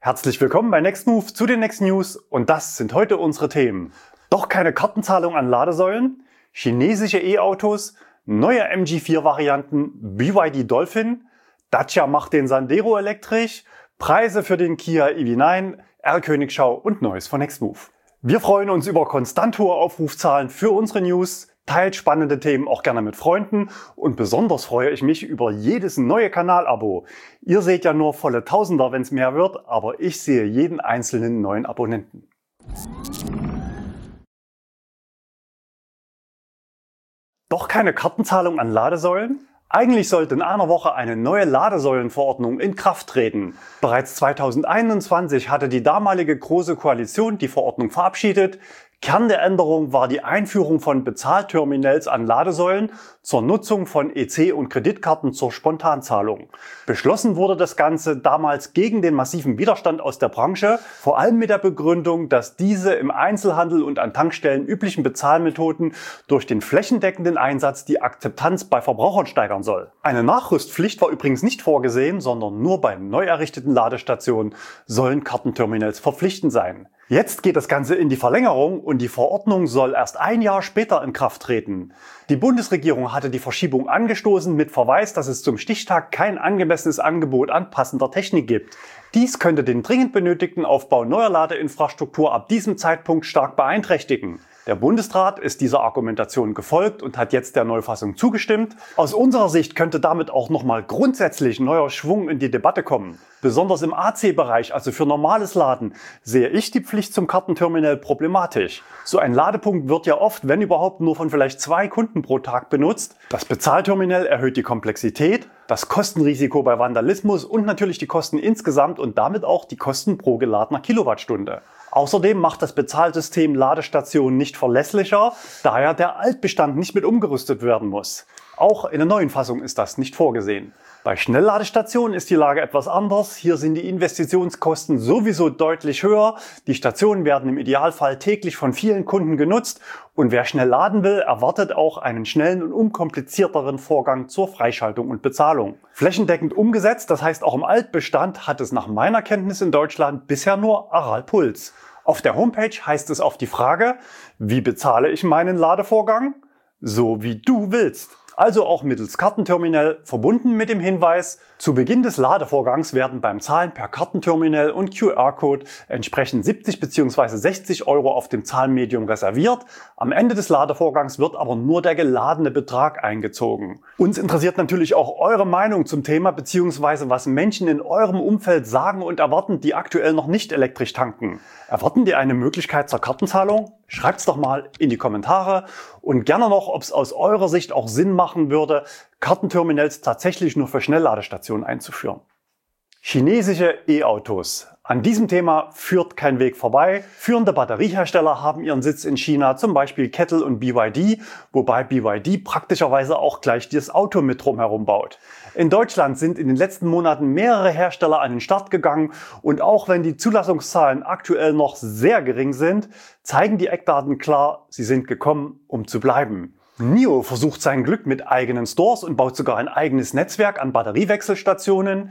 Herzlich willkommen bei Nextmove zu den Next News und das sind heute unsere Themen. Doch keine Kartenzahlung an Ladesäulen, chinesische E-Autos, neue MG4-Varianten, BYD Dolphin, Dacia macht den Sandero elektrisch, Preise für den Kia EV9, R-Königschau und Neues von Nextmove. Wir freuen uns über konstant hohe Aufrufzahlen für unsere News, teilt spannende Themen auch gerne mit Freunden und besonders freue ich mich über jedes neue Kanalabo. Ihr seht ja nur volle Tausender, wenn es mehr wird, aber ich sehe jeden einzelnen neuen Abonnenten. Doch keine Kartenzahlung an Ladesäulen? Eigentlich sollte in einer Woche eine neue Ladesäulenverordnung in Kraft treten. Bereits 2021 hatte die damalige Große Koalition die Verordnung verabschiedet. Kern der Änderung war die Einführung von Bezahlterminals an Ladesäulen zur Nutzung von EC- und Kreditkarten zur Spontanzahlung. Beschlossen wurde das Ganze damals gegen den massiven Widerstand aus der Branche, vor allem mit der Begründung, dass diese im Einzelhandel und an Tankstellen üblichen Bezahlmethoden durch den flächendeckenden Einsatz die Akzeptanz bei Verbrauchern steigern soll. Eine Nachrüstpflicht war übrigens nicht vorgesehen, sondern nur bei neu errichteten Ladestationen sollen Kartenterminals verpflichtend sein. Jetzt geht das Ganze in die Verlängerung und die Verordnung soll erst ein Jahr später in Kraft treten. Die Bundesregierung hatte die Verschiebung angestoßen mit Verweis, dass es zum Stichtag kein angemessenes Angebot an passender Technik gibt. Dies könnte den dringend benötigten Aufbau neuer Ladeinfrastruktur ab diesem Zeitpunkt stark beeinträchtigen. Der Bundesrat ist dieser Argumentation gefolgt und hat jetzt der Neufassung zugestimmt. Aus unserer Sicht könnte damit auch nochmal grundsätzlich neuer Schwung in die Debatte kommen. Besonders im AC-Bereich, also für normales Laden, sehe ich die Pflicht zum Kartenterminal problematisch. So ein Ladepunkt wird ja oft, wenn überhaupt, nur von vielleicht 2 Kunden pro Tag benutzt. Das Bezahlterminal erhöht die Komplexität, das Kostenrisiko bei Vandalismus und natürlich die Kosten insgesamt und damit auch die Kosten pro geladener Kilowattstunde. Außerdem macht das Bezahlsystem Ladestationen nicht verlässlicher, daher der Altbestand nicht mit umgerüstet werden muss. Auch in der neuen Fassung ist das nicht vorgesehen. Bei Schnellladestationen ist die Lage etwas anders. Hier sind die Investitionskosten sowieso deutlich höher. Die Stationen werden im Idealfall täglich von vielen Kunden genutzt und wer schnell laden will, erwartet auch einen schnellen und unkomplizierteren Vorgang zur Freischaltung und Bezahlung. Flächendeckend umgesetzt, das heißt auch im Altbestand, hat es nach meiner Kenntnis in Deutschland bisher nur Aral Puls. Auf der Homepage heißt es auf die Frage, wie bezahle ich meinen Ladevorgang? So wie du willst. Also auch mittels Kartenterminal, verbunden mit dem Hinweis, zu Beginn des Ladevorgangs werden beim Zahlen per Kartenterminal und QR-Code entsprechend 70 bzw. 60 € auf dem Zahlmedium reserviert. Am Ende des Ladevorgangs wird aber nur der geladene Betrag eingezogen. Uns interessiert natürlich auch eure Meinung zum Thema bzw. was Menschen in eurem Umfeld sagen und erwarten, die aktuell noch nicht elektrisch tanken. Erwarten die eine Möglichkeit zur Kartenzahlung? Schreibt's doch mal in die Kommentare und gerne noch, ob es aus eurer Sicht auch Sinn machen würde, Kartenterminals tatsächlich nur für Schnellladestationen einzuführen. Chinesische E-Autos. An diesem Thema führt kein Weg vorbei. Führende Batteriehersteller haben ihren Sitz in China, zum Beispiel Kettle und BYD, wobei BYD praktischerweise auch gleich das Auto mit drumherum baut. In Deutschland sind in den letzten Monaten mehrere Hersteller an den Start gegangen und auch wenn die Zulassungszahlen aktuell noch sehr gering sind, zeigen die Eckdaten klar, sie sind gekommen, um zu bleiben. NIO versucht sein Glück mit eigenen Stores und baut sogar ein eigenes Netzwerk an Batteriewechselstationen.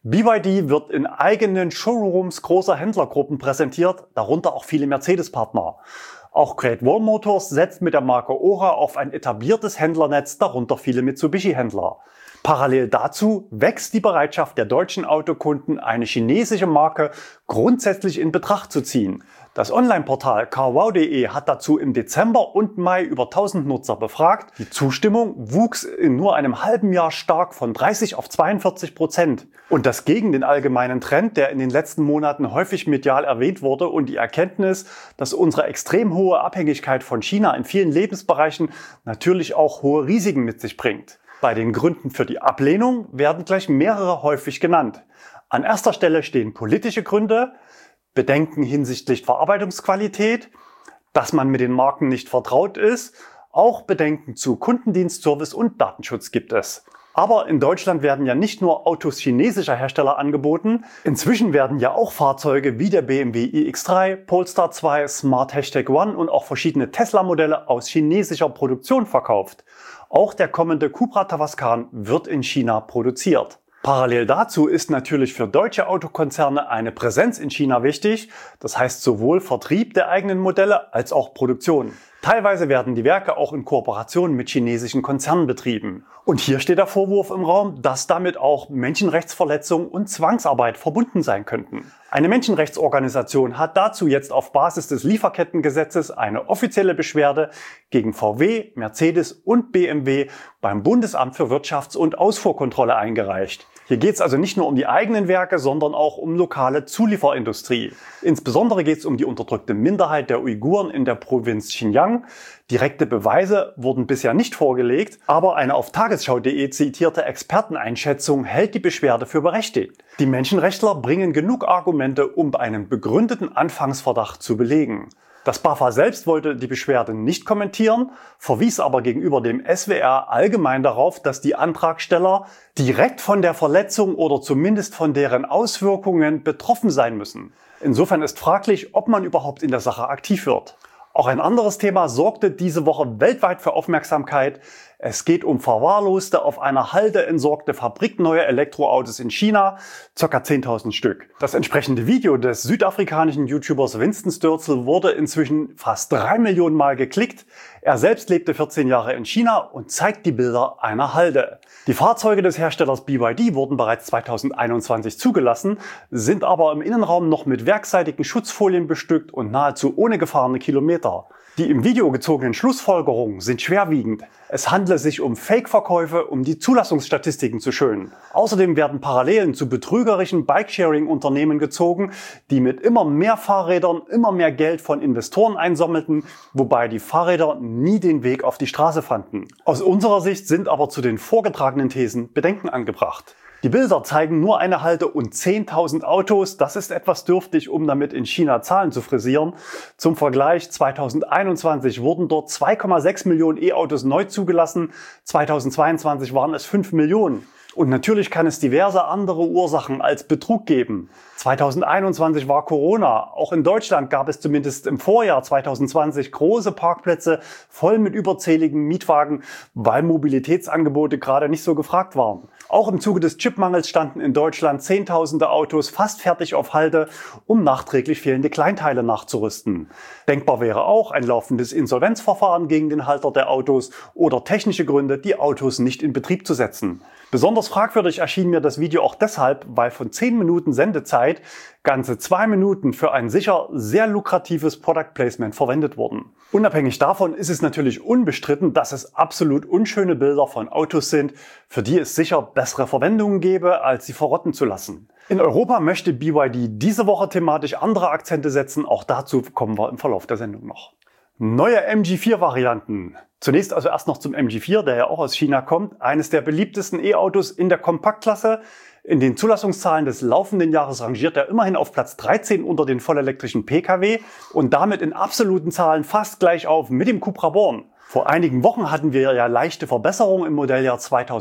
BYD wird in eigenen Showrooms großer Händlergruppen präsentiert, darunter auch viele Mercedes-Partner. Auch Great Wall Motors setzt mit der Marke Ora auf ein etabliertes Händlernetz, darunter viele Mitsubishi-Händler. Parallel dazu wächst die Bereitschaft der deutschen Autokunden, eine chinesische Marke grundsätzlich in Betracht zu ziehen. Das Online-Portal carwow.de hat dazu im Dezember und Mai über 1000 Nutzer befragt. Die Zustimmung wuchs in nur einem halben Jahr stark von 30 auf 42%. Und das gegen den allgemeinen Trend, der in den letzten Monaten häufig medial erwähnt wurde und die Erkenntnis, dass unsere extrem hohe Abhängigkeit von China in vielen Lebensbereichen natürlich auch hohe Risiken mit sich bringt. Bei den Gründen für die Ablehnung werden gleich mehrere häufig genannt. An erster Stelle stehen politische Gründe, Bedenken hinsichtlich Verarbeitungsqualität, dass man mit den Marken nicht vertraut ist, auch Bedenken zu Kundendienst, Service und Datenschutz gibt es. Aber in Deutschland werden ja nicht nur Autos chinesischer Hersteller angeboten, inzwischen werden ja auch Fahrzeuge wie der BMW iX3, Polestar 2, Smart #1 und auch verschiedene Tesla-Modelle aus chinesischer Produktion verkauft. Auch der kommende Cupra Tavascan wird in China produziert. Parallel dazu ist natürlich für deutsche Autokonzerne eine Präsenz in China wichtig, das heißt sowohl Vertrieb der eigenen Modelle als auch Produktion. Teilweise werden die Werke auch in Kooperation mit chinesischen Konzernen betrieben. Und hier steht der Vorwurf im Raum, dass damit auch Menschenrechtsverletzungen und Zwangsarbeit verbunden sein könnten. Eine Menschenrechtsorganisation hat dazu jetzt auf Basis des Lieferkettengesetzes eine offizielle Beschwerde gegen VW, Mercedes und BMW beim Bundesamt für Wirtschafts- und Ausfuhrkontrolle eingereicht. Hier geht es also nicht nur um die eigenen Werke, sondern auch um lokale Zulieferindustrie. Insbesondere geht es um die unterdrückte Minderheit der Uiguren in der Provinz Xinjiang. Direkte Beweise wurden bisher nicht vorgelegt, aber eine auf tagesschau.de zitierte Experteneinschätzung hält die Beschwerde für berechtigt. Die Menschenrechtler bringen genug Argumente, um einen begründeten Anfangsverdacht zu belegen. Das BAFA selbst wollte die Beschwerde nicht kommentieren, verwies aber gegenüber dem SWR allgemein darauf, dass die Antragsteller direkt von der Verletzung oder zumindest von deren Auswirkungen betroffen sein müssen. Insofern ist fraglich, ob man überhaupt in der Sache aktiv wird. Auch ein anderes Thema sorgte diese Woche weltweit für Aufmerksamkeit. Es geht um verwahrloste, auf einer Halde entsorgte fabrikneue Elektroautos in China, ca. 10.000 Stück. Das entsprechende Video des südafrikanischen YouTubers Winston Stürzel wurde inzwischen fast 3 Millionen Mal geklickt. Er selbst lebte 14 Jahre in China und zeigt die Bilder einer Halde. Die Fahrzeuge des Herstellers BYD wurden bereits 2021 zugelassen, sind aber im Innenraum noch mit werkseitigen Schutzfolien bestückt und nahezu ohne gefahrene Kilometer. Die im Video gezogenen Schlussfolgerungen sind schwerwiegend. Es handle sich um Fake-Verkäufe, um die Zulassungsstatistiken zu schönen. Außerdem werden Parallelen zu betrügerischen Bikesharing-Unternehmen gezogen, die mit immer mehr Fahrrädern immer mehr Geld von Investoren einsammelten, wobei die Fahrräder nie den Weg auf die Straße fanden. Aus unserer Sicht sind aber zu den vorgetragenen Thesen Bedenken angebracht. Die Bilder zeigen nur eine Halde und 10.000 Autos. Das ist etwas dürftig, um damit in China Zahlen zu frisieren. Zum Vergleich, 2021 wurden dort 2,6 Millionen E-Autos neu zugelassen. 2022 waren es 5 Millionen. Und natürlich kann es diverse andere Ursachen als Betrug geben. 2021 war Corona. Auch in Deutschland gab es zumindest im Vorjahr 2020 große Parkplätze voll mit überzähligen Mietwagen, weil Mobilitätsangebote gerade nicht so gefragt waren. Auch im Zuge des Chipmangels standen in Deutschland Zehntausende Autos fast fertig auf Halde, um nachträglich fehlende Kleinteile nachzurüsten. Denkbar wäre auch ein laufendes Insolvenzverfahren gegen den Halter der Autos oder technische Gründe, die Autos nicht in Betrieb zu setzen. Besonders fragwürdig erschien mir das Video auch deshalb, weil von 10 Minuten Sendezeit ganze 2 Minuten für ein sicher sehr lukratives Product Placement verwendet wurden. Unabhängig davon ist es natürlich unbestritten, dass es absolut unschöne Bilder von Autos sind, für die es sicher bessere Verwendungen gäbe, als sie verrotten zu lassen. In Europa möchte BYD diese Woche thematisch andere Akzente setzen, auch dazu kommen wir im Verlauf der Sendung noch. Neue MG4-Varianten. Zunächst also erst noch zum MG4, der ja auch aus China kommt. Eines der beliebtesten E-Autos in der Kompaktklasse. In den Zulassungszahlen des laufenden Jahres rangiert er immerhin auf Platz 13 unter den vollelektrischen Pkw und damit in absoluten Zahlen fast gleich auf mit dem Cupra Born. Vor einigen Wochen hatten wir ja leichte Verbesserungen im Modelljahr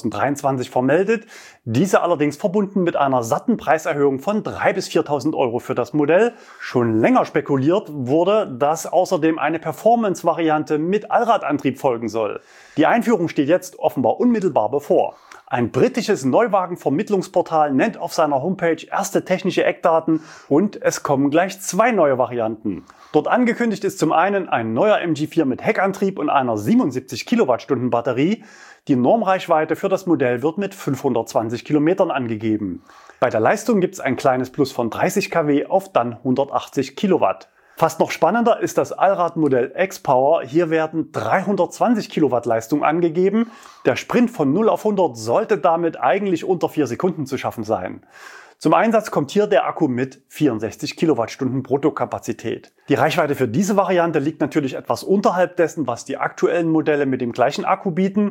2023 vermeldet, diese allerdings verbunden mit einer satten Preiserhöhung von 3.000 bis 4.000 Euro für das Modell. Schon länger spekuliert wurde, dass außerdem eine Performance-Variante mit Allradantrieb folgen soll. Die Einführung steht jetzt offenbar unmittelbar bevor. Ein britisches Neuwagenvermittlungsportal nennt auf seiner Homepage erste technische Eckdaten und es kommen gleich 2 neue Varianten. Dort angekündigt ist zum einen ein neuer MG4 mit Heckantrieb und einer 77 Kilowattstunden Batterie. Die Normreichweite für das Modell wird mit 520 Kilometern angegeben. Bei der Leistung gibt es ein kleines Plus von 30 kW auf dann 180 Kilowatt. Fast noch spannender ist das Allradmodell X-Power. Hier werden 320 Kilowatt Leistung angegeben. Der Sprint von 0 auf 100 sollte damit eigentlich unter 4 Sekunden zu schaffen sein. Zum Einsatz kommt hier der Akku mit 64 Kilowattstunden Bruttokapazität. Die Reichweite für diese Variante liegt natürlich etwas unterhalb dessen, was die aktuellen Modelle mit dem gleichen Akku bieten.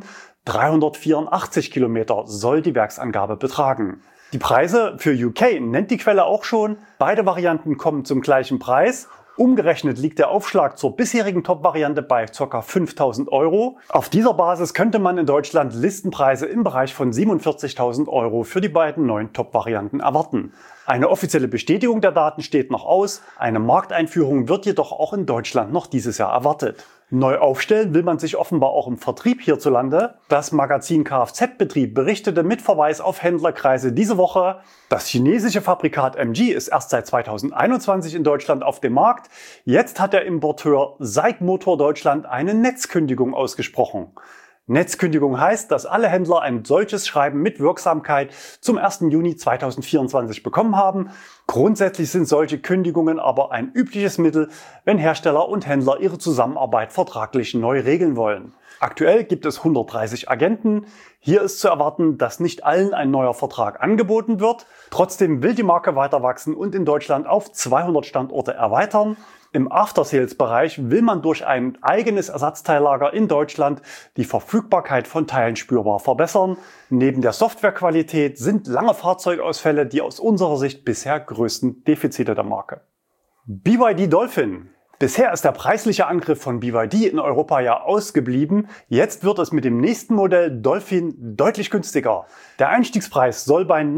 384 Kilometer soll die Werksangabe betragen. Die Preise für UK nennt die Quelle auch schon. Beide Varianten kommen zum gleichen Preis. Umgerechnet liegt der Aufschlag zur bisherigen Top-Variante bei ca. 5.000 Euro. Auf dieser Basis könnte man in Deutschland Listenpreise im Bereich von 47.000 Euro für die beiden neuen Top-Varianten erwarten. Eine offizielle Bestätigung der Daten steht noch aus. Eine Markteinführung wird jedoch auch in Deutschland noch dieses Jahr erwartet. Neu aufstellen will man sich offenbar auch im Vertrieb hierzulande. Das Magazin Kfz-Betrieb berichtete mit Verweis auf Händlerkreise diese Woche, das chinesische Fabrikat MG ist erst seit 2021 in Deutschland auf dem Markt. Jetzt hat der Importeur SAIC Motor Deutschland eine Netzkündigung ausgesprochen. Netzkündigung heißt, dass alle Händler ein solches Schreiben mit Wirksamkeit zum 1. Juni 2024 bekommen haben. Grundsätzlich sind solche Kündigungen aber ein übliches Mittel, wenn Hersteller und Händler ihre Zusammenarbeit vertraglich neu regeln wollen. Aktuell gibt es 130 Agenten. Hier ist zu erwarten, dass nicht allen ein neuer Vertrag angeboten wird. Trotzdem will die Marke weiter wachsen und in Deutschland auf 200 Standorte erweitern. Im After-Sales-Bereich will man durch ein eigenes Ersatzteillager in Deutschland die Verfügbarkeit von Teilen spürbar verbessern. Neben der Softwarequalität sind lange Fahrzeugausfälle die aus unserer Sicht bisher größten Defizite der Marke. BYD Dolphin. Bisher ist der preisliche Angriff von BYD in Europa ja ausgeblieben. Jetzt wird es mit dem nächsten Modell Dolphin deutlich günstiger. Der Einstiegspreis soll bei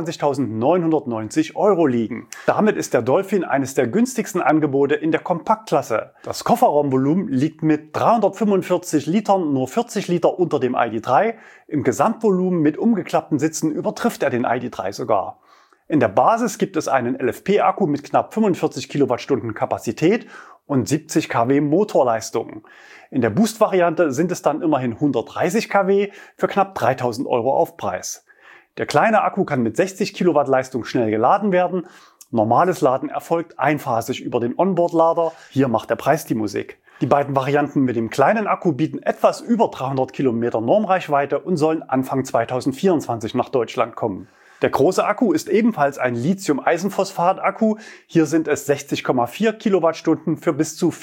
29.990 € liegen. Damit ist der Dolphin eines der günstigsten Angebote in der Kompaktklasse. Das Kofferraumvolumen liegt mit 345 Litern nur 40 Liter unter dem ID.3. Im Gesamtvolumen mit umgeklappten Sitzen übertrifft er den ID.3 sogar. In der Basis gibt es einen LFP-Akku mit knapp 45 Kilowattstunden Kapazität und 70 kW Motorleistung. In der Boost-Variante sind es dann immerhin 130 kW für knapp 3.000 € Aufpreis. Der kleine Akku kann mit 60 Kilowatt Leistung schnell geladen werden. Normales Laden erfolgt einphasig über den Onboard-Lader. Hier macht der Preis die Musik. Die beiden Varianten mit dem kleinen Akku bieten etwas über 300 Kilometer Normreichweite und sollen Anfang 2024 nach Deutschland kommen. Der große Akku ist ebenfalls ein Lithium-Eisenphosphat-Akku. Hier sind es 60,4 Kilowattstunden für bis zu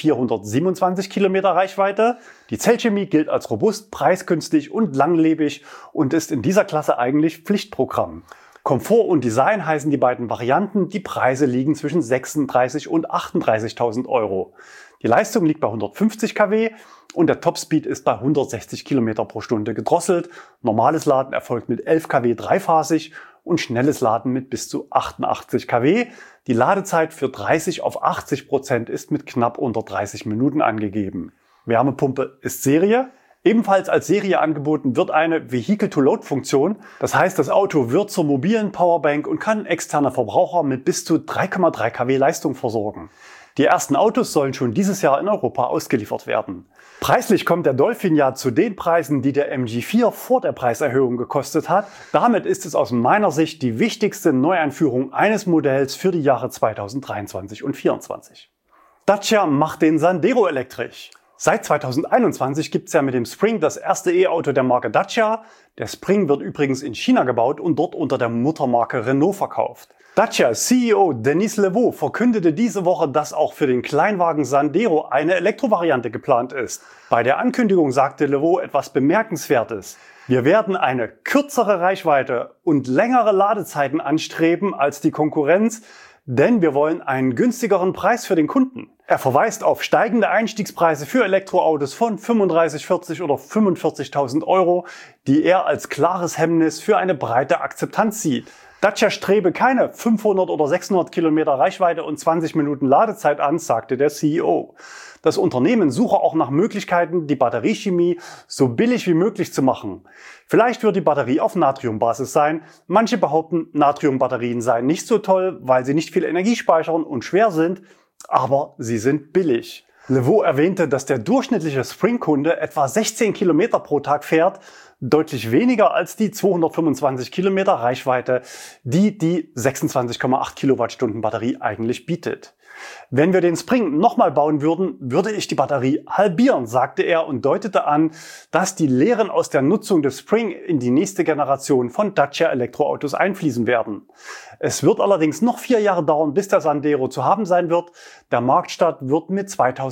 427 Kilometer Reichweite. Die Zellchemie gilt als robust, preisgünstig und langlebig und ist in dieser Klasse eigentlich Pflichtprogramm. Komfort und Design heißen die beiden Varianten. Die Preise liegen zwischen 36.000 und 38.000 €. Die Leistung liegt bei 150 kW und der Topspeed ist bei 160 Kilometer pro Stunde gedrosselt. Normales Laden erfolgt mit 11 kW dreiphasig und schnelles Laden mit bis zu 88 kW. Die Ladezeit für 30 auf 80% ist mit knapp unter 30 Minuten angegeben. Wärmepumpe ist Serie. Ebenfalls als Serie angeboten wird eine Vehicle-to-Load-Funktion. Das heißt, das Auto wird zur mobilen Powerbank und kann externe Verbraucher mit bis zu 3,3 kW Leistung versorgen. Die ersten Autos sollen schon dieses Jahr in Europa ausgeliefert werden. Preislich kommt der Dolphin ja zu den Preisen, die der MG4 vor der Preiserhöhung gekostet hat. Damit ist es aus meiner Sicht die wichtigste Neueinführung eines Modells für die Jahre 2023 und 2024. Dacia macht den Sandero elektrisch. Seit 2021 gibt es ja mit dem Spring das erste E-Auto der Marke Dacia. Der Spring wird übrigens in China gebaut und dort unter der Muttermarke Renault verkauft. Dacia CEO Denis Le-Vaux verkündete diese Woche, dass auch für den Kleinwagen Sandero eine Elektrovariante geplant ist. Bei der Ankündigung sagte Le-Vaux etwas Bemerkenswertes. Wir werden eine kürzere Reichweite und längere Ladezeiten anstreben als die Konkurrenz, denn wir wollen einen günstigeren Preis für den Kunden. Er verweist auf steigende Einstiegspreise für Elektroautos von 35.000, 40.000 oder 45.000 €, die er als klares Hemmnis für eine breite Akzeptanz sieht. Dacia strebe keine 500 oder 600 Kilometer Reichweite und 20 Minuten Ladezeit an, sagte der CEO. Das Unternehmen suche auch nach Möglichkeiten, die Batteriechemie so billig wie möglich zu machen. Vielleicht wird die Batterie auf Natriumbasis sein. Manche behaupten, Natriumbatterien seien nicht so toll, weil sie nicht viel Energie speichern und schwer sind, aber sie sind billig. Le-Vaux erwähnte, dass der durchschnittliche Spring-Kunde etwa 16 Kilometer pro Tag fährt, deutlich weniger als die 225 Kilometer Reichweite, die die 26,8 Kilowattstunden Batterie eigentlich bietet. Wenn wir den Spring nochmal bauen würden, würde ich die Batterie halbieren, sagte er und deutete an, dass die Lehren aus der Nutzung des Spring in die nächste Generation von Dacia Elektroautos einfließen werden. Es wird allerdings noch 4 Jahre dauern, bis der Sandero zu haben sein wird. Der Marktstart wird mit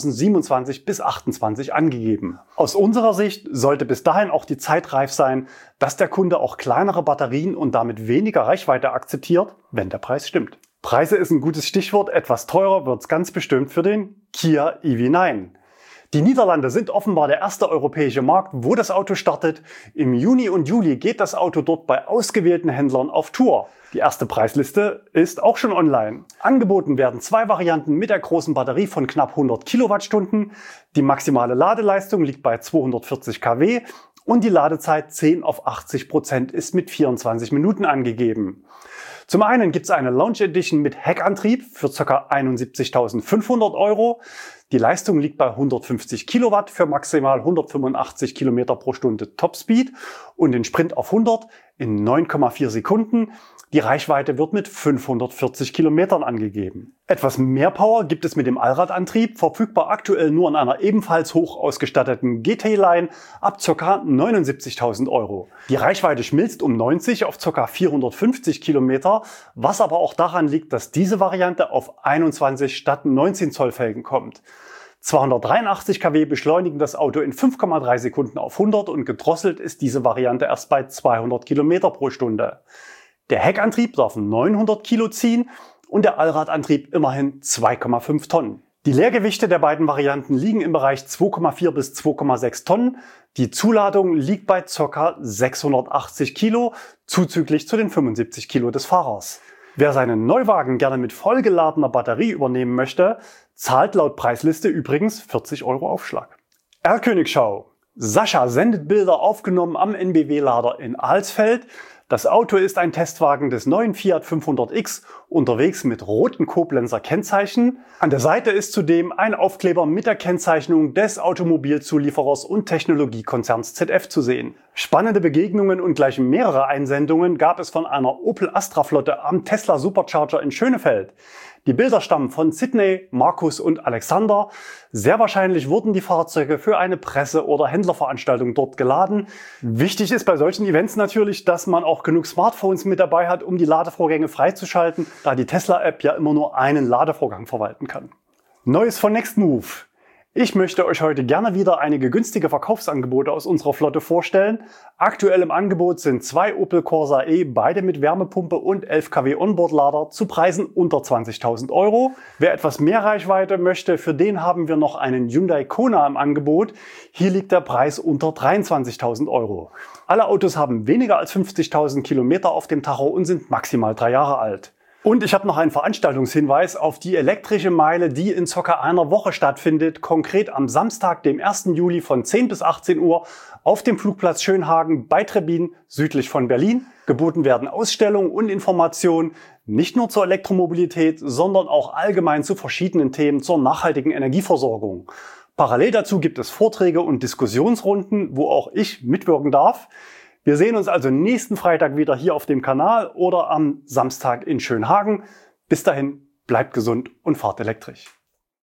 2027 bis 2028 angegeben. Aus unserer Sicht sollte bis dahin auch die Zeit reif sein, dass der Kunde auch kleinere Batterien und damit weniger Reichweite akzeptiert, wenn der Preis stimmt. Preise ist ein gutes Stichwort. Etwas teurer wird es ganz bestimmt für den Kia EV9. Die Niederlande sind offenbar der erste europäische Markt, wo das Auto startet. Im Juni und Juli geht das Auto dort bei ausgewählten Händlern auf Tour. Die erste Preisliste ist auch schon online. Angeboten werden 2 Varianten mit der großen Batterie von knapp 100 Kilowattstunden. Die maximale Ladeleistung liegt bei 240 kW und die Ladezeit 10 auf 80% ist mit 24 Minuten angegeben. Zum einen gibt es eine Launch Edition mit Heckantrieb für ca. 71.500 €. Die Leistung liegt bei 150 Kilowatt für maximal 185 Kilometer pro Stunde Topspeed und den Sprint auf 100 in 9,4 Sekunden. Die Reichweite wird mit 540 Kilometern angegeben. Etwas mehr Power gibt es mit dem Allradantrieb, verfügbar aktuell nur in einer ebenfalls hoch ausgestatteten GT-Line ab ca. 79.000 €. Die Reichweite schmilzt um 90 auf ca. 450 Kilometer, was aber auch daran liegt, dass diese Variante auf 21 statt 19 Zoll Felgen kommt. 283 kW beschleunigen das Auto in 5,3 Sekunden auf 100 und gedrosselt ist diese Variante erst bei 200 Kilometer pro Stunde. Der Heckantrieb darf 900 Kilo ziehen und der Allradantrieb immerhin 2,5 Tonnen. Die Leergewichte der beiden Varianten liegen im Bereich 2,4 bis 2,6 Tonnen. Die Zuladung liegt bei ca. 680 Kilo, zuzüglich zu den 75 Kilo des Fahrers. Wer seinen Neuwagen gerne mit vollgeladener Batterie übernehmen möchte, zahlt laut Preisliste übrigens 40 € Aufschlag. Erlkönigschau. Sascha sendet Bilder aufgenommen am NBW-Lader in Alsfeld. Das Auto ist ein Testwagen des neuen Fiat 500X, unterwegs mit roten Koblenzer Kennzeichen. An der Seite ist zudem ein Aufkleber mit der Kennzeichnung des Automobilzulieferers und Technologiekonzerns ZF zu sehen. Spannende Begegnungen und gleich mehrere Einsendungen gab es von einer Opel Astra-Flotte am Tesla Supercharger in Schönefeld. Die Bilder stammen von Sydney, Markus und Alexander. Sehr wahrscheinlich wurden die Fahrzeuge für eine Presse- oder Händlerveranstaltung dort geladen. Wichtig ist bei solchen Events natürlich, dass man auch genug Smartphones mit dabei hat, um die Ladevorgänge freizuschalten, da die Tesla-App ja immer nur einen Ladevorgang verwalten kann. Neues von Nextmove. Ich möchte euch heute gerne wieder einige günstige Verkaufsangebote aus unserer Flotte vorstellen. Aktuell im Angebot sind 2 Opel Corsa E, beide mit Wärmepumpe und 11 kW Onboard-Lader zu Preisen unter 20.000 €. Wer etwas mehr Reichweite möchte, für den haben wir noch einen Hyundai Kona im Angebot. Hier liegt der Preis unter 23.000 €. Alle Autos haben weniger als 50.000 Kilometer auf dem Tacho und sind maximal 3 Jahre alt. Und ich habe noch einen Veranstaltungshinweis auf die elektrische Meile, die in ca. einer Woche stattfindet, konkret am Samstag, dem 1. Juli von 10 bis 18 Uhr auf dem Flugplatz Schönhagen bei Trebbin, südlich von Berlin. Geboten werden Ausstellungen und Informationen, nicht nur zur Elektromobilität, sondern auch allgemein zu verschiedenen Themen zur nachhaltigen Energieversorgung. Parallel dazu gibt es Vorträge und Diskussionsrunden, wo auch ich mitwirken darf. Wir sehen uns also nächsten Freitag wieder hier auf dem Kanal oder am Samstag in Schönhagen. Bis dahin, bleibt gesund und fahrt elektrisch.